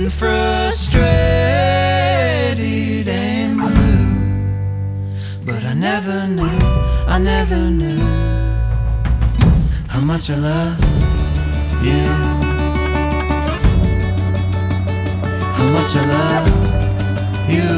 been frustrated and blue, but I never knew how much I love you, how much I love you.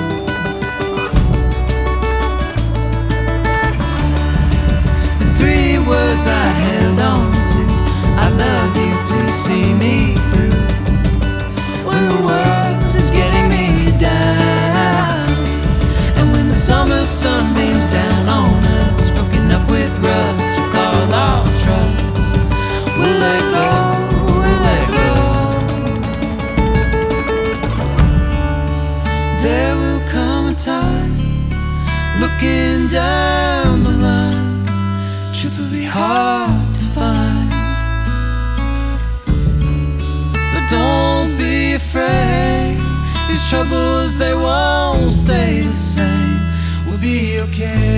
The 3 words I held on to: I love you, please see me through when the world is getting me down, and when the summer sun beams down on us, broken up with rust, with all our trust. We'll let go, we'll let go. There will come a time, looking down the line, truth will be hard to find. But don't be afraid, these troubles, they won't stay the same. We'll be okay.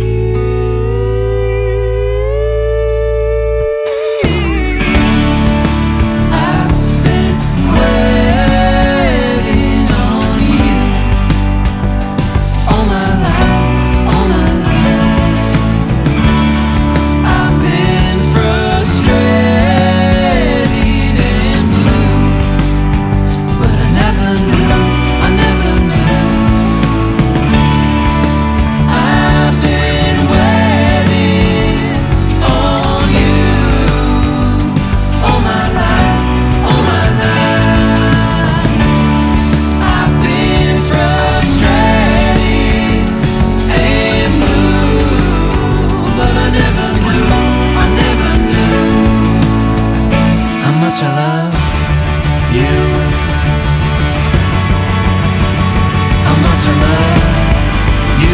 I love you, how much I love you.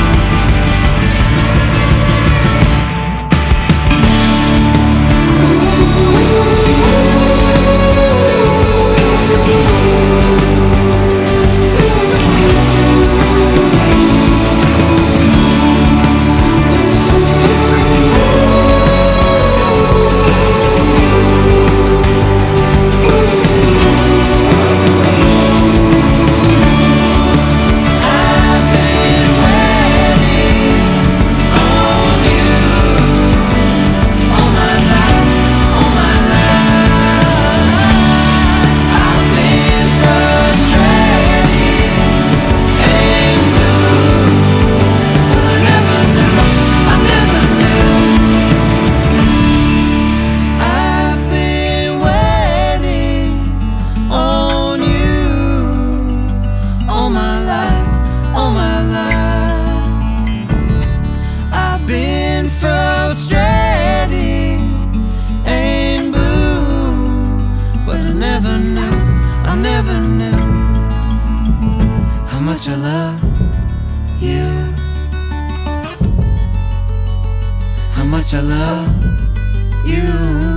How much I love you, how much I love you.